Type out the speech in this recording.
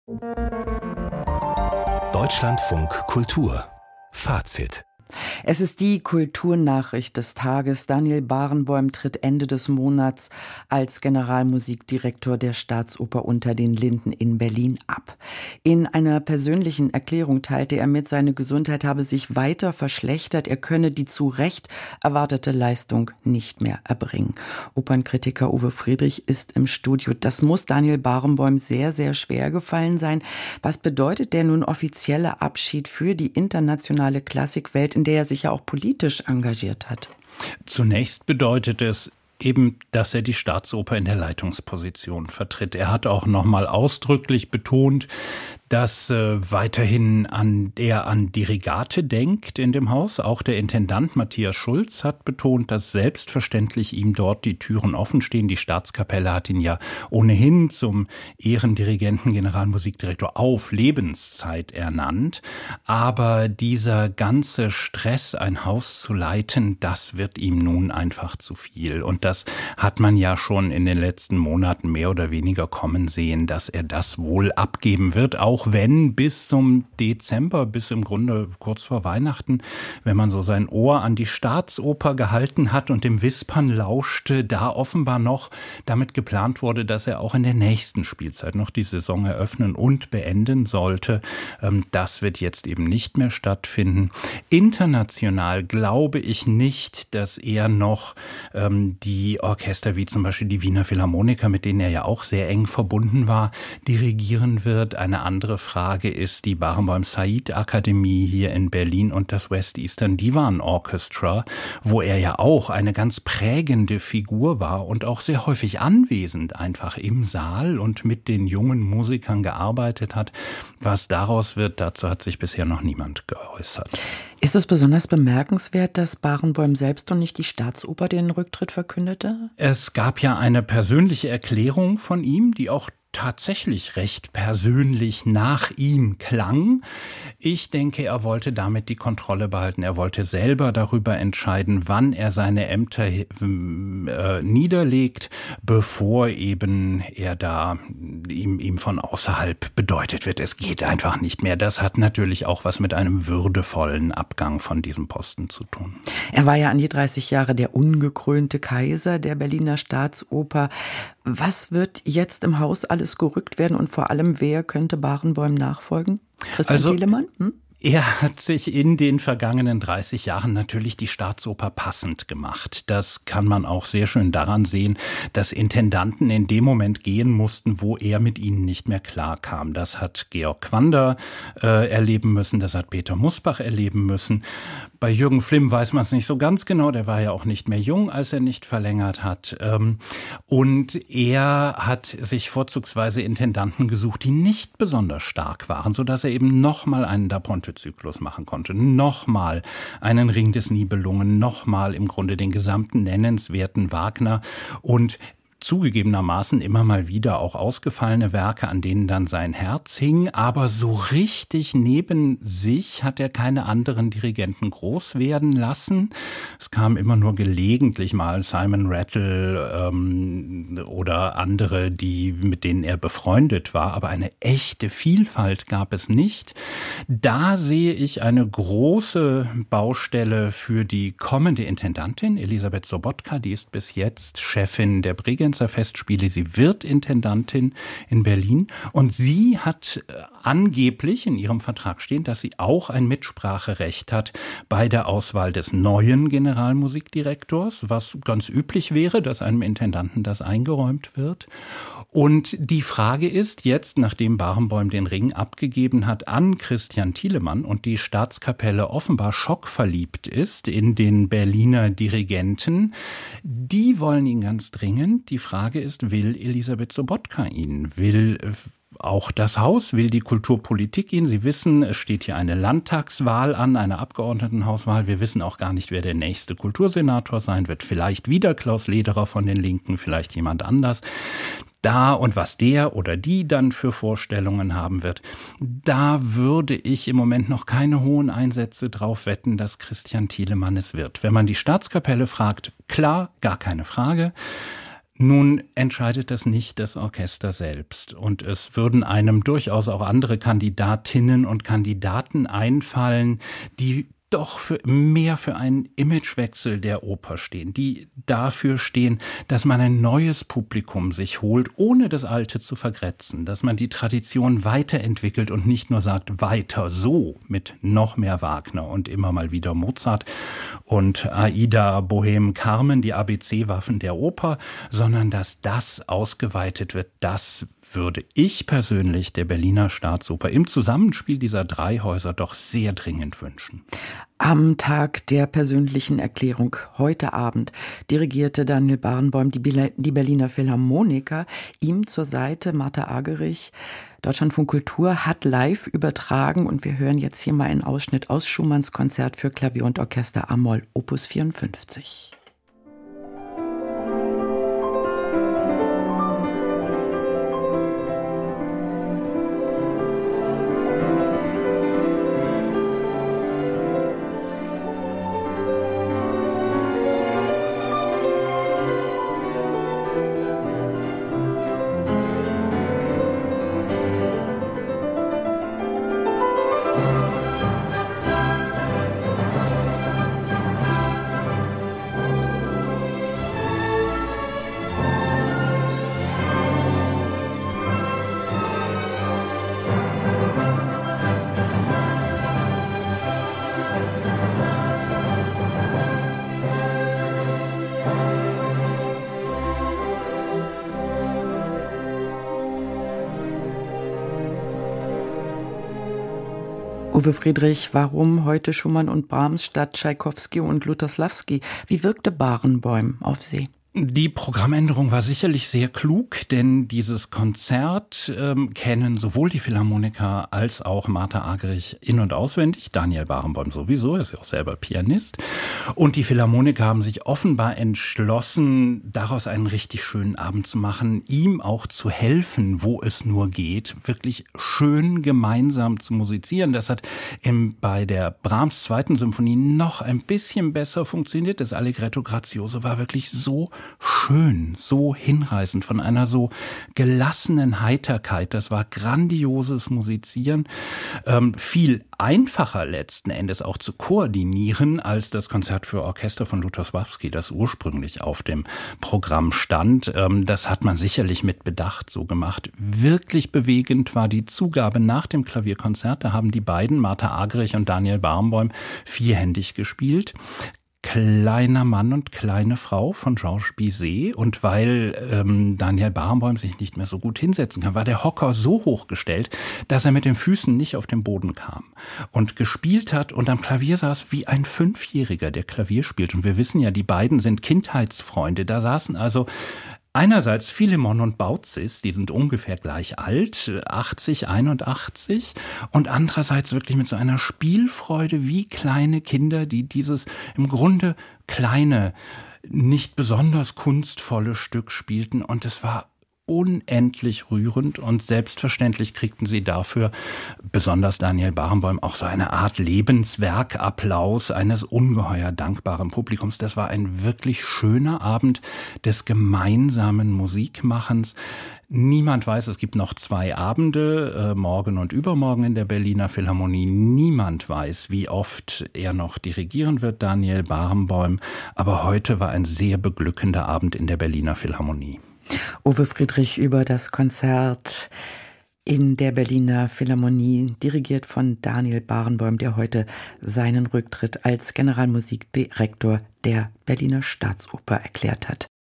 Deutschlandfunk Kultur Fazit. Es ist die Kulturnachricht des Tages. Daniel Barenboim tritt Ende des Monats als Generalmusikdirektor der Staatsoper Unter den Linden in Berlin ab. In einer persönlichen Erklärung teilte er mit, seine Gesundheit habe sich weiter verschlechtert. Er könne die zu Recht erwartete Leistung nicht mehr erbringen. Opernkritiker Uwe Friedrich ist im Studio. Das muss Daniel Barenboim sehr, sehr schwer gefallen sein. Was bedeutet der nun offizielle Abschied für die internationale Klassikwelt, in der er sich ja auch politisch engagiert hat? Zunächst bedeutet es eben, dass er die Staatsoper in der Leitungsposition vertritt. Er hat auch nochmal ausdrücklich betont, dass weiterhin er an Dirigate denkt in dem Haus. Auch der Intendant Matthias Schulz hat betont, dass selbstverständlich ihm dort die Türen offen stehen. Die Staatskapelle hat ihn ja ohnehin zum Ehrendirigenten, Generalmusikdirektor auf Lebenszeit ernannt. Aber dieser ganze Stress, ein Haus zu leiten, das wird ihm nun einfach zu viel. Und das hat man ja schon in den letzten Monaten mehr oder weniger kommen sehen, dass er das wohl abgeben wird, auch wenn bis zum Dezember, bis im Grunde kurz vor Weihnachten, wenn man so sein Ohr an die Staatsoper gehalten hat und dem Wispern lauschte, da offenbar noch damit geplant wurde, dass er auch in der nächsten Spielzeit noch die Saison eröffnen und beenden sollte. Das wird jetzt eben nicht mehr stattfinden. International glaube ich nicht, dass er noch die Orchester wie zum Beispiel die Wiener Philharmoniker, mit denen er ja auch sehr eng verbunden war, dirigieren wird. Eine andere Frage ist die Barenboim-Said-Akademie hier in Berlin und das West Eastern Divan Orchestra, wo er ja auch eine ganz prägende Figur war und auch sehr häufig anwesend einfach im Saal und mit den jungen Musikern gearbeitet hat. Was daraus wird, dazu hat sich bisher noch niemand geäußert. Ist es besonders bemerkenswert, dass Barenboim selbst und nicht die Staatsoper den Rücktritt verkündete? Es gab ja eine persönliche Erklärung von ihm, die auch tatsächlich recht persönlich nach ihm klang. Ich denke, er wollte damit die Kontrolle behalten. Er wollte selber darüber entscheiden, wann er seine Ämter niederlegt, bevor eben er da ihm von außerhalb bedeutet wird. Es geht einfach nicht mehr. Das hat natürlich auch was mit einem würdevollen Abgang von diesem Posten zu tun. Er war ja an die 30 Jahre der ungekrönte Kaiser der Berliner Staatsoper. Was wird jetzt im Haus alles gerückt werden und vor allem, wer könnte Barenboim nachfolgen? Christian Thielemann? Er hat sich in den vergangenen 30 Jahren natürlich die Staatsoper passend gemacht. Das kann man auch sehr schön daran sehen, dass Intendanten in dem Moment gehen mussten, wo er mit ihnen nicht mehr klarkam. Das hat Georg Quander erleben müssen, das hat Peter Musbach erleben müssen. Bei Jürgen Flimm weiß man es nicht so ganz genau, der war ja auch nicht mehr jung, als er nicht verlängert hat. Und er hat sich vorzugsweise Intendanten gesucht, die nicht besonders stark waren, sodass er eben nochmal einen Da Ponte-Zyklus machen konnte, nochmal einen Ring des Nibelungen, nochmal im Grunde den gesamten nennenswerten Wagner und zugegebenermaßen immer mal wieder auch ausgefallene Werke, an denen dann sein Herz hing, aber so richtig neben sich hat er keine anderen Dirigenten groß werden lassen. Es kam immer nur gelegentlich mal Simon Rattle oder andere, mit denen er befreundet war, aber eine echte Vielfalt gab es nicht. Da sehe ich eine große Baustelle für die kommende Intendantin, Elisabeth Sobotka, die ist bis jetzt Chefin der Bregenzer Festspiele. Sie wird Intendantin in Berlin und sie hat angeblich in ihrem Vertrag stehen, dass sie auch ein Mitspracherecht hat bei der Auswahl des neuen Generalmusikdirektors, was ganz üblich wäre, dass einem Intendanten das eingeräumt wird. Und die Frage ist jetzt, nachdem Barenboim den Ring abgegeben hat an Christian Thielemann und die Staatskapelle offenbar schockverliebt ist in den Berliner Dirigenten, die wollen ihn ganz dringend. Die Frage ist, will Elisabeth Sobotka ihn? Will auch das Haus, will die Kulturpolitik ihn? Sie wissen, es steht hier eine Landtagswahl an, eine Abgeordnetenhauswahl. Wir wissen auch gar nicht, wer der nächste Kultursenator sein wird. Vielleicht wieder Klaus Lederer von den Linken, vielleicht jemand anders. Da und was der oder die dann für Vorstellungen haben wird, da würde ich im Moment noch keine hohen Einsätze drauf wetten, dass Christian Thielemann es wird. Wenn man die Staatskapelle fragt, klar, gar keine Frage. Nun entscheidet das nicht das Orchester selbst. Und es würden einem durchaus auch andere Kandidatinnen und Kandidaten einfallen, die doch mehr für einen Imagewechsel der Oper stehen, die dafür stehen, dass man ein neues Publikum sich holt, ohne das alte zu vergrätzen, dass man die Tradition weiterentwickelt und nicht nur sagt, weiter so mit noch mehr Wagner und immer mal wieder Mozart und Aida, Bohème, Carmen, die ABC-Waffen der Oper, sondern dass das ausgeweitet wird, das würde ich persönlich der Berliner Staatsoper im Zusammenspiel dieser drei Häuser doch sehr dringend wünschen. Am Tag der persönlichen Erklärung heute Abend dirigierte Daniel Barenboim die Berliner Philharmoniker. Ihm zur Seite Martha Argerich. Deutschlandfunk Kultur hat live übertragen und wir hören jetzt hier mal einen Ausschnitt aus Schumanns Konzert für Klavier und Orchester a-Moll, Opus 54. Uwe Friedrich, warum heute Schumann und Brahms statt Tschaikowski und Lutoslawski? Wie wirkte Barenboim auf Sie? Die Programmänderung war sicherlich sehr klug, denn dieses Konzert kennen sowohl die Philharmoniker als auch Martha Argerich in- und auswendig. Daniel Barenboim sowieso, er ist ja auch selber Pianist. Und die Philharmoniker haben sich offenbar entschlossen, daraus einen richtig schönen Abend zu machen, ihm auch zu helfen, wo es nur geht, wirklich schön gemeinsam zu musizieren. Das hat bei der Brahms 2. Symphonie noch ein bisschen besser funktioniert. Das Allegretto Grazioso war wirklich so schön, so hinreißend, von einer so gelassenen Heiterkeit. Das war grandioses Musizieren. Viel einfacher letzten Endes auch zu koordinieren als das Konzert für Orchester von Lutoslawski, das ursprünglich auf dem Programm stand. Das hat man sicherlich mit Bedacht so gemacht. Wirklich bewegend war die Zugabe nach dem Klavierkonzert. Da haben die beiden, Martha Argerich und Daniel Barenboim, vierhändig gespielt. Kleiner Mann und kleine Frau von Georges Bizet. Und weil Daniel Barenboim sich nicht mehr so gut hinsetzen kann, war der Hocker so hochgestellt, dass er mit den Füßen nicht auf den Boden kam und gespielt hat und am Klavier saß wie ein Fünfjähriger, der Klavier spielt. Und wir wissen ja, die beiden sind Kindheitsfreunde. Da saßen also einerseits Philemon und Baucis, die sind ungefähr gleich alt, 80, 81, und andererseits wirklich mit so einer Spielfreude wie kleine Kinder, die dieses im Grunde kleine, nicht besonders kunstvolle Stück spielten, und es war unendlich rührend, und selbstverständlich kriegten sie dafür, besonders Daniel Barenboim, auch so eine Art Lebenswerkapplaus eines ungeheuer dankbaren Publikums. Das war ein wirklich schöner Abend des gemeinsamen Musikmachens. Niemand weiß, es gibt noch 2 Abende, morgen und übermorgen in der Berliner Philharmonie. Niemand weiß, wie oft er noch dirigieren wird, Daniel Barenboim. Aber heute war ein sehr beglückender Abend in der Berliner Philharmonie. Uwe Friedrich über das Konzert in der Berliner Philharmonie, dirigiert von Daniel Barenboim, der heute seinen Rücktritt als Generalmusikdirektor der Berliner Staatsoper erklärt hat.